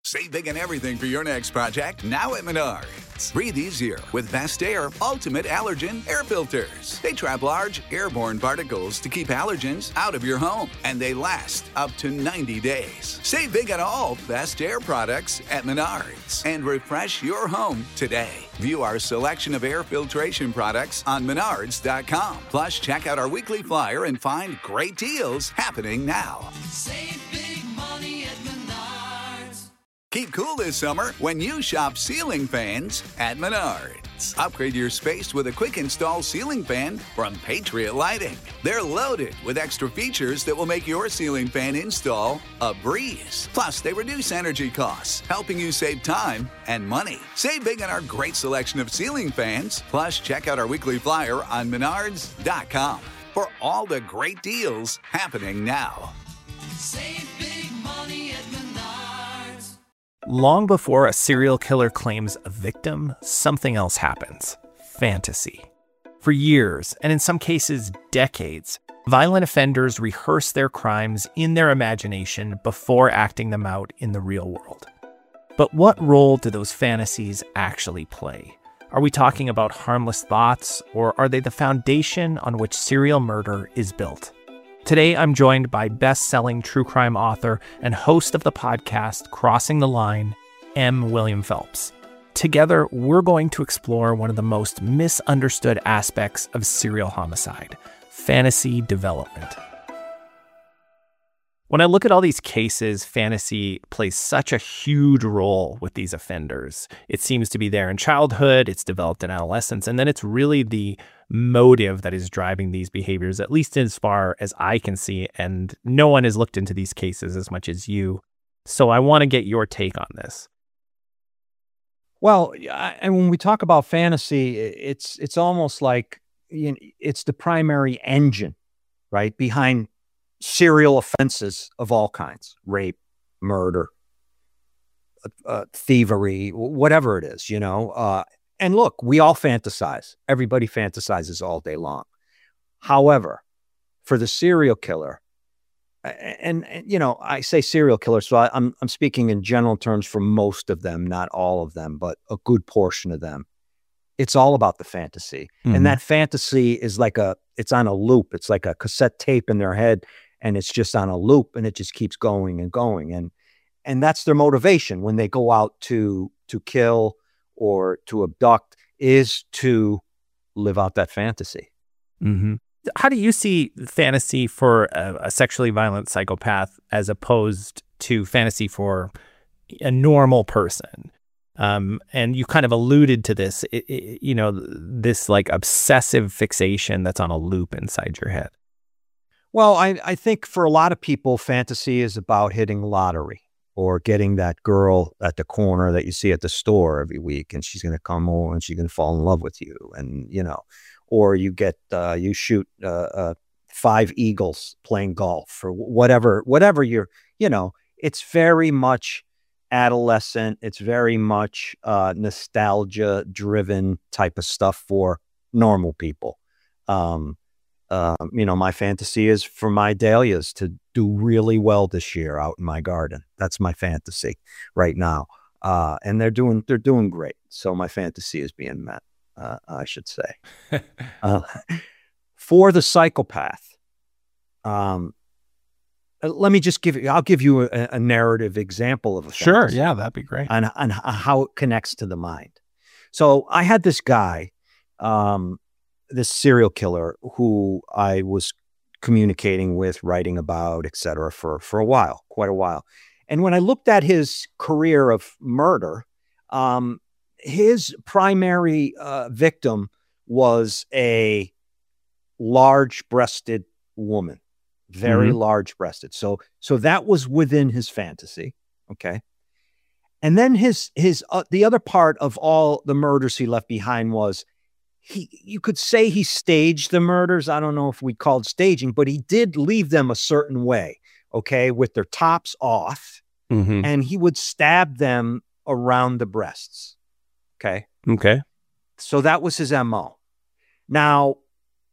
Save big on everything for your next project now at Menards. Breathe easier with Best Air Ultimate Allergen Air Filters. They trap large airborne particles to keep allergens out of your home, and they last up to 90 days. Save big on all Best Air products at Menards and refresh your home today. View our selection of air filtration products on Menards.com. Plus, check out our weekly flyer and find great deals happening now. Save big money at Menards. Keep cool this summer when you shop ceiling fans at Menards. Upgrade your space with a quick install ceiling fan from Patriot Lighting. They're loaded with extra features that will make your ceiling fan install a breeze. Plus, they reduce energy costs, helping you save time and money. Save big on our great selection of ceiling fans. Plus, check out our weekly flyer on Menards.com for all the great deals happening now. Save big money at Menards. Long before a serial killer claims a victim, something else happens. Fantasy. For years, and in some cases decades, violent offenders rehearse their crimes in their imagination before acting them out in the real world. But what role do those fantasies actually play? Are we talking about harmless thoughts, or are they the foundation on which serial murder is built? Today, I'm joined by best-selling true crime author and host of the podcast Crossing the Line, M. William Phelps. Together, we're going to explore one of the most misunderstood aspects of serial homicide: fantasy development. When I look at all these cases, fantasy plays such a huge role with these offenders. It seems to be there in childhood, it's developed in adolescence, and then it's really the motive that is driving these behaviors, at least as far as I can see, and no one has looked into these cases as much as you. So I want to get your take on this. Well, and when we talk about fantasy, it's almost like it's the primary engine, right, behind serial offenses of all kinds: rape, murder, thievery, whatever it is, And look, we all fantasize. Everybody fantasizes all day long. However, for the serial killer, and I say serial killer, so I'm speaking in general terms for most of them, not all of them, but a good portion of them. It's all about the fantasy. Mm-hmm. And that fantasy is it's on a loop. It's like a cassette tape in their head, and it's just on a loop, and it just keeps going and going. And that's their motivation when they go out to kill or to abduct, is to live out that fantasy. Mm-hmm. How do you see fantasy for a sexually violent psychopath as opposed to fantasy for a normal person? And you kind of alluded to this, this like obsessive fixation that's on a loop inside your head. Well, I think for a lot of people, fantasy is about hitting lottery or getting that girl at the corner that you see at the store every week, and she's going to come over and she's going to fall in love with you. And, or you get, you shoot 5 eagles playing golf or whatever you're, it's very much adolescent. It's very much nostalgia driven type of stuff for normal people. My fantasy is for my dahlias to do really well this year out in my garden. That's my fantasy right now. And they're doing great. So my fantasy is being met, I should say. For the psychopath, let me just I'll give you a narrative example of a fantasy. Sure. Yeah, that'd be great. On how it connects to the mind. So I had this guy, this serial killer who I was communicating with, writing about, et cetera, for quite a while. And when I looked at his career of murder, his primary victim was a large-breasted woman, very large-breasted. So that was within his fantasy, okay? And then his the other part of all the murders he left behind was you could say he staged the murders. I don't know if we called staging, but he did leave them a certain way, okay, with their tops off, and he would stab them around the breasts, okay? Okay. So that was his MO. Now,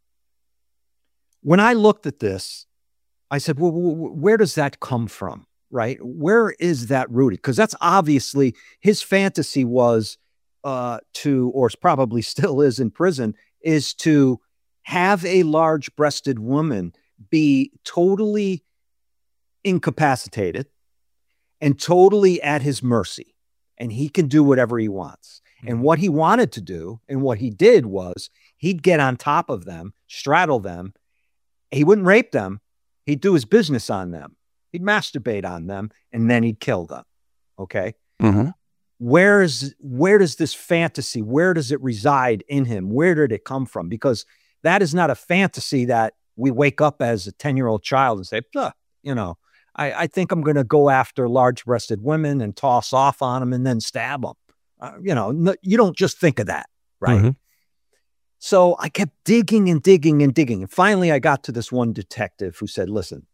when I looked at this, I said, well, where does that come from? right? Where is that rooted? Because that's obviously his fantasy was or probably still is in prison, is to have a large-breasted woman be totally incapacitated and totally at his mercy, and he can do whatever he wants. And what he wanted to do and what he did was he'd get on top of them, straddle them. He wouldn't rape them. He'd do his business on them. He'd masturbate on them, and then he'd kill them. Okay. Mm-hmm. Where does this fantasy, where does it reside in him? Where did it come from? Because that is not a fantasy that we wake up as a 10-year-old child and say, I think I'm going to go after large-breasted women and toss off on them and then stab them. You don't just think of that, right? Mm-hmm. So I kept digging and digging and digging. And finally I got to this one detective who said, listen,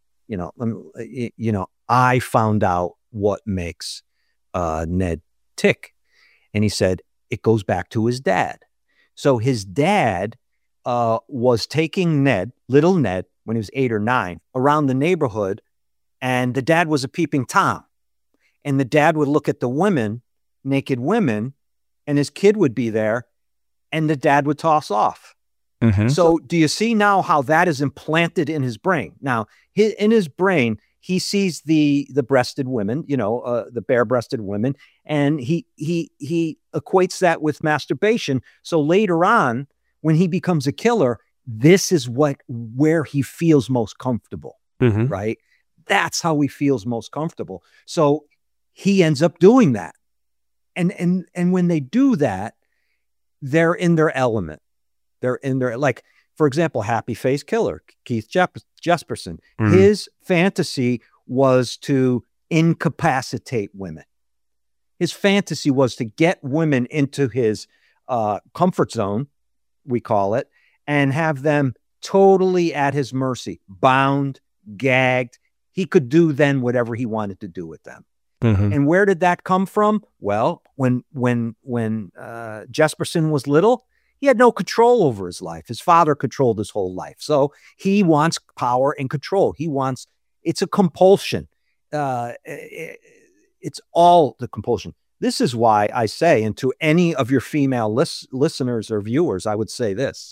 I found out what makes Ned tick. And he said, it goes back to his dad. So his dad was taking little Ned, when he was 8 or 9, around the neighborhood. And the dad was a peeping Tom. And the dad would look at the women, naked women, and his kid would be there, and the dad would toss off. Mm-hmm. So do you see now how that is implanted in his brain? Now, in his brain, he sees the breasted women, the bare-breasted women, and he equates that with masturbation. So later on, when he becomes a killer, this is where he feels most comfortable, Mm-hmm. right? That's how he feels most comfortable. So he ends up doing that. And when they do that, they're in their element. They're in their, like, for example, Happy Face Killer, Keith Jesperson. Mm-hmm. His fantasy was to incapacitate women. His fantasy was to get women into his comfort zone, we call it, and have them totally at his mercy, bound, gagged. He could do then whatever he wanted to do with them. Mm-hmm. And where did that come from? Well, when Jesperson was little, he had no control over his life. His father controlled his whole life. So he wants power and control. It's a compulsion. It's all the compulsion. This is why I say, and to any of your female listeners or viewers, I would say this,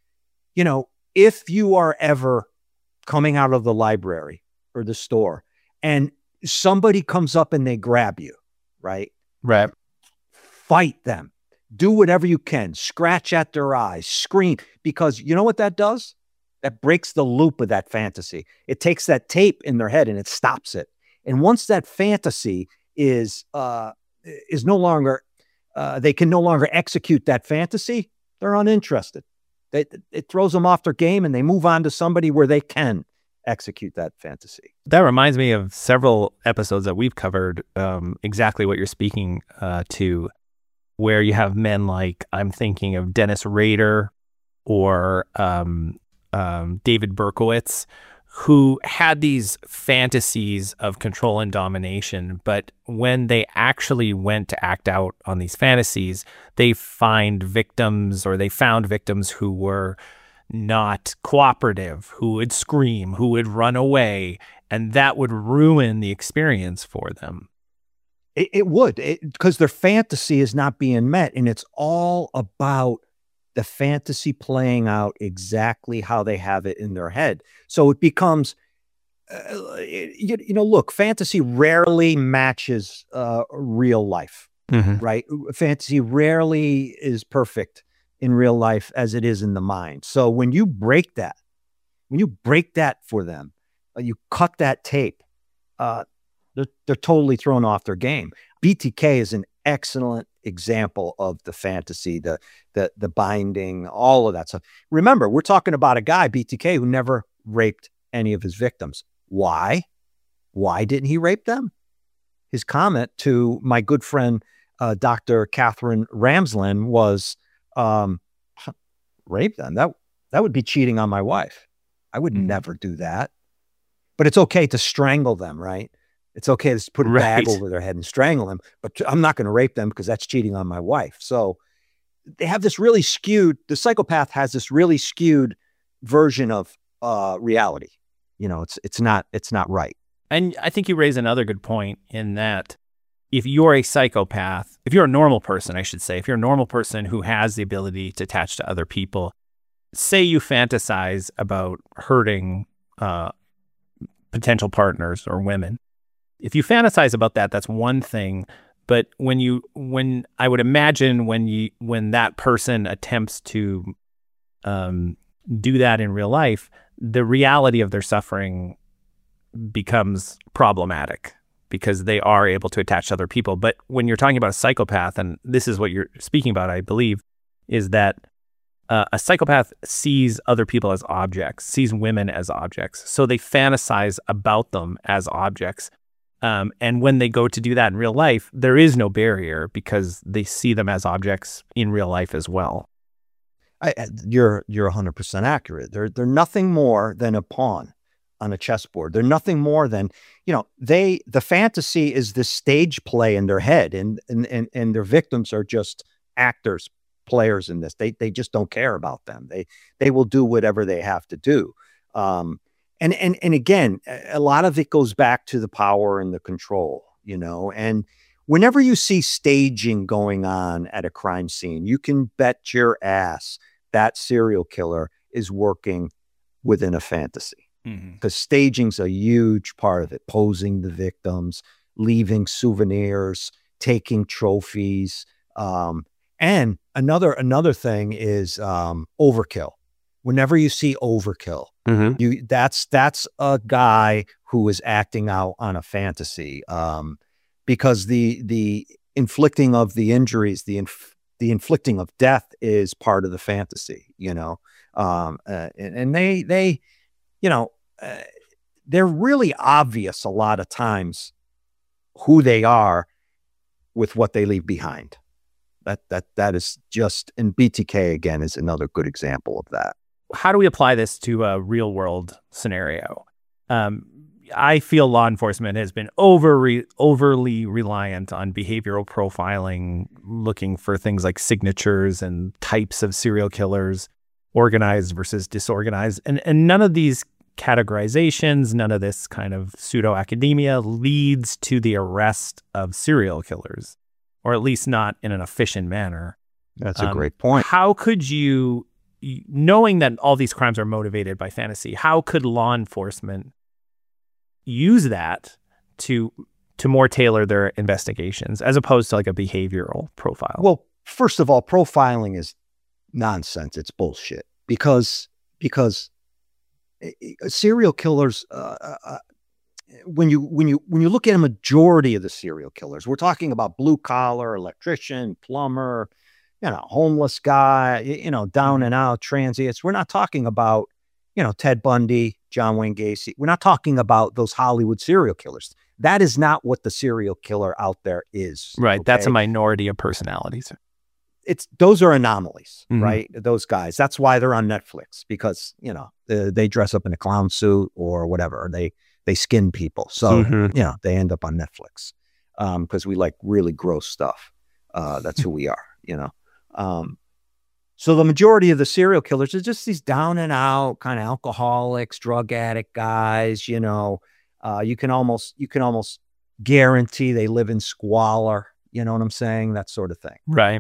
if you are ever coming out of the library or the store and somebody comes up and they grab you, right? Right. Fight them. Do whatever you can. Scratch at their eyes. Scream. Because you know what that does? That breaks the loop of that fantasy. It takes that tape in their head and it stops it. And once that fantasy is no longer, they can no longer execute that fantasy, they're uninterested. It throws them off their game and they move on to somebody where they can execute that fantasy. That reminds me of several episodes that we've covered, exactly what you're speaking to, where you have men like, I'm thinking of Dennis Rader or David Berkowitz, who had these fantasies of control and domination, but when they actually went to act out on these fantasies, they found victims who were not cooperative, who would scream, who would run away, and that would ruin the experience for them. It would, because their fantasy is not being met, and it's all about the fantasy playing out exactly how they have it in their head. So it becomes, look, fantasy rarely matches real life, Mm-hmm. right? Fantasy rarely is perfect in real life as it is in the mind. So when you break that for them, you cut that tape, they're totally thrown off their game. BTK is an excellent example of the fantasy, the binding, all of that stuff. Remember, we're talking about a guy, BTK, who never raped any of his victims. Why? Why didn't he rape them? His comment to my good friend, Dr. Catherine Ramsland, was, rape them? That would be cheating on my wife. I would never do that. But it's okay to strangle them, right? It's okay to put a bag over their head and strangle them, but I'm not going to rape them because that's cheating on my wife. So they have this really skewed, the psychopath has this really skewed version of reality. It's not right. And I think you raise another good point in that if you're a psychopath, if you're a normal person, I should say, if you're a normal person who has the ability to attach to other people, say you fantasize about hurting potential partners or women. If you fantasize about that, that's one thing. But when I would imagine when that person attempts to do that in real life, the reality of their suffering becomes problematic because they are able to attach to other people. But when you're talking about a psychopath, and this is what you're speaking about, I believe, is that a psychopath sees other people as objects, sees women as objects. So they fantasize about them as objects. And when they go to do that in real life, there is no barrier because they see them as objects in real life as well. You're 100% accurate. They're nothing more than a pawn on a chessboard. They're nothing more than, the fantasy is this stage play in their head, and their victims are just actors, players in this. They just don't care about them. They will do whatever they have to do. And again, a lot of it goes back to the power and the control, and whenever you see staging going on at a crime scene, you can bet your ass that serial killer is working within a fantasy. Because staging's a huge part of it. Posing the victims, leaving souvenirs, taking trophies. And another thing is overkill. Whenever you see overkill, that's a guy who is acting out on a fantasy. Because the inflicting of the injuries, the inflicting of death is part of the fantasy, and they they're really obvious a lot of times who they are with what they leave behind. That is just, and BTK again is another good example of that. How do we apply this to a real world scenario? I feel law enforcement has been overly reliant on behavioral profiling, looking for things like signatures and types of serial killers, organized versus disorganized. And none of these categorizations, none of this kind of pseudo-academia leads to the arrest of serial killers, or at least not in an efficient manner. That's a great point. How could you, knowing that all these crimes are motivated by fantasy, how could law enforcement use that to more tailor their investigations as opposed to like a behavioral profile? Well, first of all, profiling is nonsense. It's bullshit because serial killers, when you look at a majority of the serial killers, we're talking about blue collar, electrician, plumber, homeless guy, down and out transients. We're not talking about, Ted Bundy, John Wayne Gacy. We're not talking about those Hollywood serial killers. That is not what the serial killer out there is. Right. Okay? That's a minority of personalities. Those are anomalies, right? Those guys. That's why they're on Netflix, because, they dress up in a clown suit or whatever. They skin people. So, they end up on Netflix because we like really gross stuff. That's who we are, So the majority of the serial killers are just these down and out kind of alcoholics, drug addict guys, you can almost guarantee they live in squalor. You know what I'm saying? That sort of thing. Right.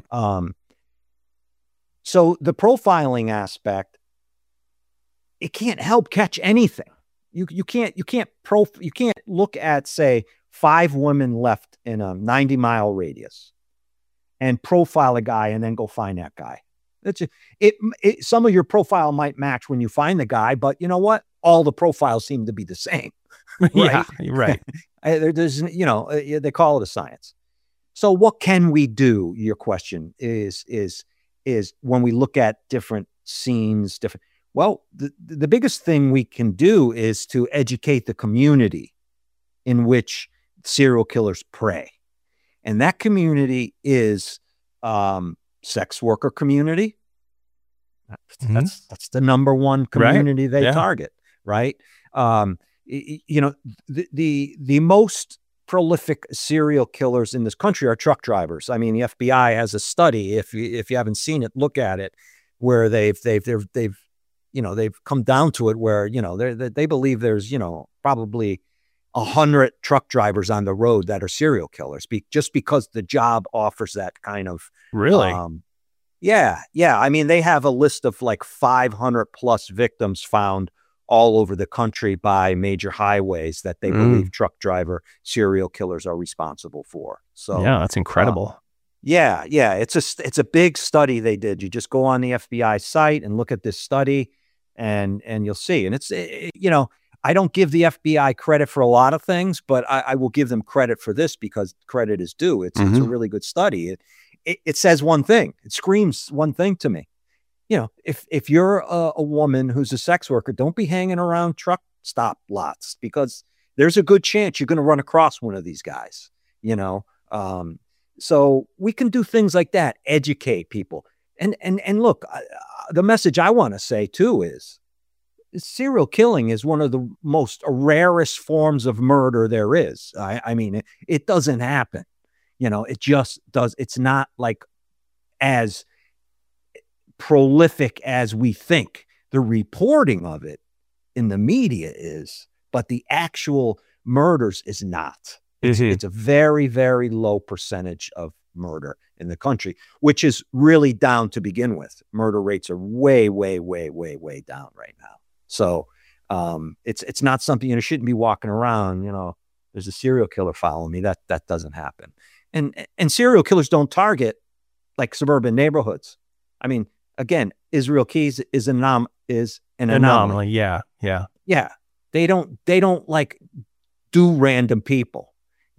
So the profiling aspect, it can't help catch anything. You can't look at, say, 5 women left in a 90-mile radius and profile a guy and then go find that guy. Some of your profile might match when you find the guy, but you know what? All the profiles seem to be the same. Right? Yeah, right. There's, they call it a science. So what can we do? Your question is when we look at different scenes, well, the biggest thing we can do is to educate the community in which serial killers prey. And that community is sex worker community. That's the number one community they target, right? The most prolific serial killers in this country are truck drivers. I mean, the FBI has a study. If you haven't seen it, look at it, where they've come down to it, where they believe there's probably 100 truck drivers on the road that are serial killers, just because the job offers that kind of Really? Yeah. I mean, they have a list of like 500 plus victims found all over the country by major highways that they believe truck driver serial killers are responsible for. So yeah, that's incredible. Yeah. It's a big study they did. You just go on the FBI site and look at this study, and you'll see. And it's I don't give the FBI credit for a lot of things, but I will give them credit for this because credit is due. It's a really good study. It says one thing. It screams one thing to me. If you're a woman who's a sex worker, don't be hanging around truck stop lots, because there's a good chance you're going to run across one of these guys. So we can do things like that, educate people. And look, the message I want to say too is serial killing is one of the most rarest forms of murder there is. I mean, it doesn't happen. It just does. It's not like as prolific as we think. The reporting of it in the media is, but the actual murders is not. It's a very, very low percentage of murder in the country, which is really down to begin with. Murder rates are way, way, way, way, way down right now. So it's not something, shouldn't be walking around, there's a serial killer following me. That doesn't happen. And serial killers don't target like suburban neighborhoods. I mean, again, Israel Keys is an anomaly. Yeah. They don't like do random people.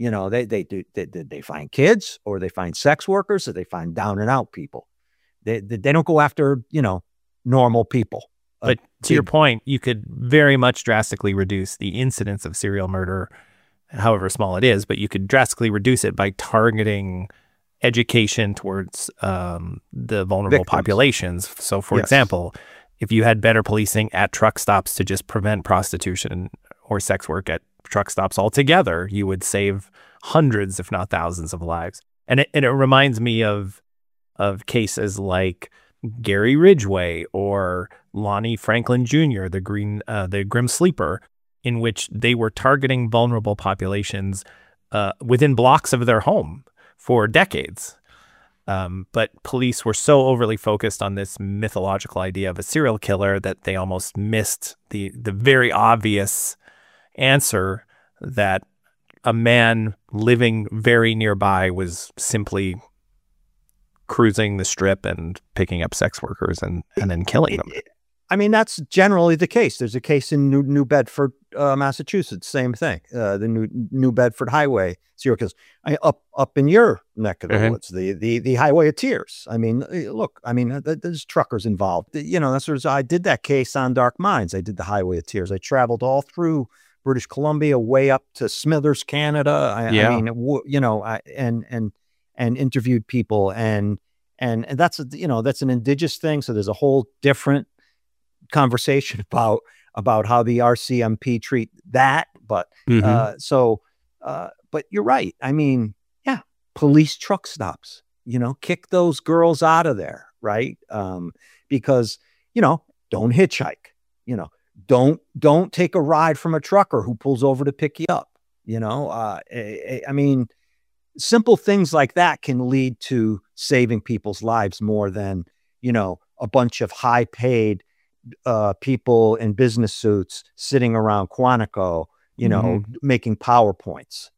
They find kids, or they find sex workers, or they find down and out people. They don't go after, normal people. But to your point, you could very much drastically reduce the incidence of serial murder, however small it is, but you could drastically reduce it by targeting education towards the vulnerable populations. So, for example, if you had better policing at truck stops to just prevent prostitution or sex work at truck stops altogether, you would save hundreds, if not thousands, of lives. And it reminds me of cases like Gary Ridgway or Lonnie Franklin Jr., the Grim Sleeper, in which they were targeting vulnerable populations within blocks of their home for decades. But police were so overly focused on this mythological idea of a serial killer that they almost missed the very obvious answer that a man living very nearby was simply cruising the strip and picking up sex workers and then killing them. I mean, that's generally the case. There's a case in New Bedford, Massachusetts, same thing. The New Bedford Highway serial killers. Up in your neck of the woods, the Highway of Tears. I mean, look, there's truckers involved. I did that case on Dark Minds. I did the Highway of Tears. I traveled all through British Columbia, way up to Smithers, Canada. And interviewed people, and that's an indigenous thing. So there's a whole different conversation about how the RCMP treat that. But but you're right. I mean, yeah, police truck stops. Kick those girls out of there, right? Because don't hitchhike. Don't take a ride from a trucker who pulls over to pick you up. I mean, simple things like that can lead to saving people's lives more than, a bunch of high-paid people in business suits sitting around Quantico, making PowerPoints.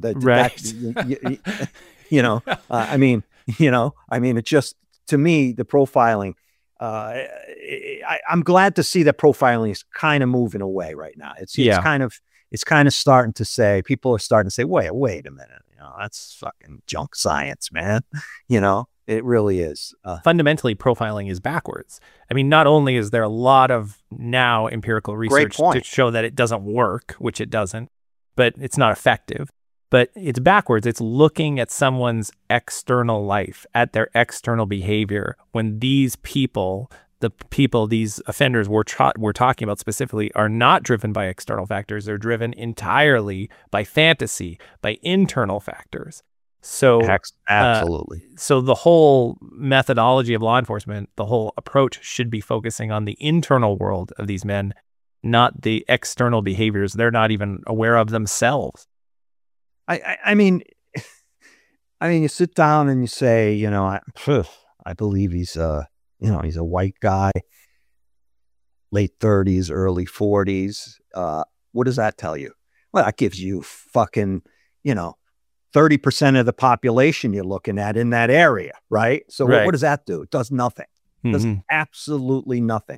It just, to me, the profiling. I'm glad to see that profiling is kind of moving away right now. It's kind of starting to say, people are starting to say, wait a minute. That's fucking junk science, man. It really is. Fundamentally, profiling is backwards. I mean, not only is there a lot of now empirical research to show that it doesn't work, which it doesn't, but it's not effective, but it's backwards. It's looking at someone's external life, at their external behavior, when these people, these offenders we're talking about specifically, are not driven by external factors. They're driven entirely by fantasy, by internal factors. So absolutely. So the whole methodology of law enforcement, the whole approach should be focusing on the internal world of these men not the external behaviors they're not even aware of themselves. I mean, you sit down and you say, you know, I believe he's he's a white guy, late 30s, early 40s. What does that tell you? Well, that gives you fucking, 30% of the population you're looking at in that area, right? So Right. what does that do? It does nothing. It does Mhm. absolutely nothing.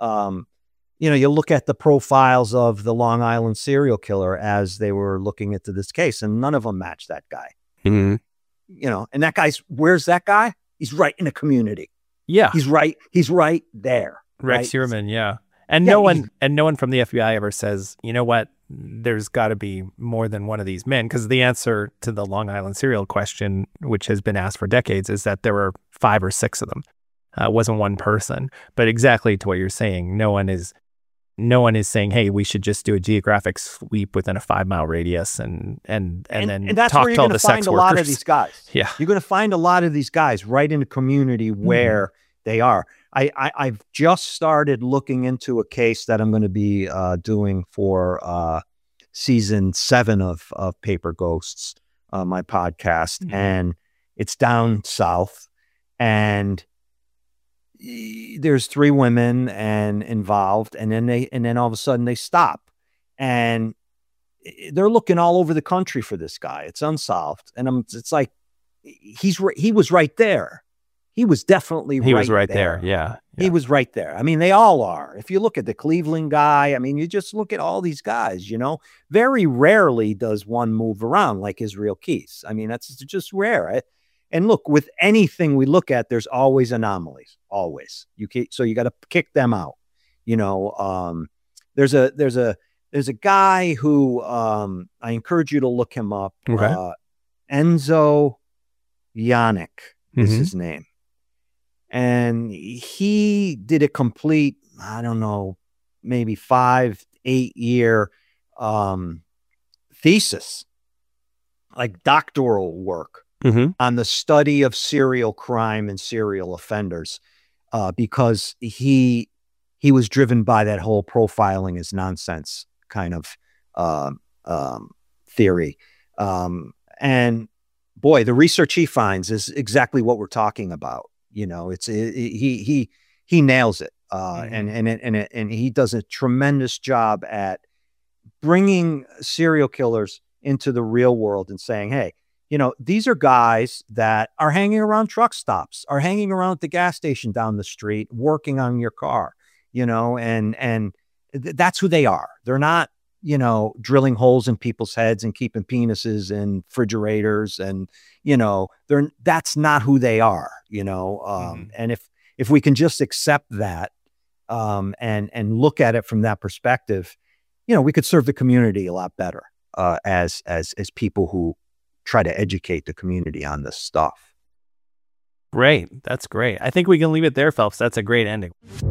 You look at the profiles of the Long Island serial killer as they were looking into this case, and none of them match that guy. Mhm. And that guy's, where's that guy? He's right in the community. Yeah. He's right there. Rex right? Heuermann, yeah. And Yeah, no one from the FBI ever says, you know what, there's got to be more than one of these men, because the answer to the Long Island serial question, which has been asked for decades, is that there were 5 or 6 of them. It wasn't one person. But exactly to what you're saying, no one is saying, hey, we should just do a geographic sweep within a 5-mile radius and then that's talk where you're to all going the to find sex a workers. lot of these guys. Yeah. You're going to find a lot of these guys right in the community where they are. I've just started looking into a case that I'm going to be doing for season 7 of Paper Ghosts, my podcast, and it's down south, and there's 3 women involved, and then all of a sudden they stop, and they're looking all over the country for this guy. It's unsolved, and it's like he was right there. He was definitely He was right there. Yeah. He was right there. I mean, they all are. If you look at the Cleveland guy, I mean, you just look at all these guys, very rarely does one move around like Israel Keys. I mean, that's just rare. And look, with anything we look at, there's always anomalies, always. So you got to kick them out. There's a guy who, I encourage you to look him up. Okay. Enzo Yannick is his name. And he did a complete, I don't know, maybe 5-8 year thesis, like doctoral work on the study of serial crime and serial offenders, because he was driven by that whole profiling is nonsense kind of theory. And boy, the research he finds is exactly what we're talking about. He nails it, and he does a tremendous job at bringing serial killers into the real world and saying, hey, these are guys that are hanging around truck stops, are hanging around at the gas station down the street, working on your car, and that's who they are. They're not, drilling holes in people's heads and keeping penises in refrigerators, and, that's not who they are, and if we can just accept that, and look at it from that perspective, we could serve the community a lot better, as people who try to educate the community on this stuff. Great. That's great. I think we can leave it there, Phelps. That's a great ending.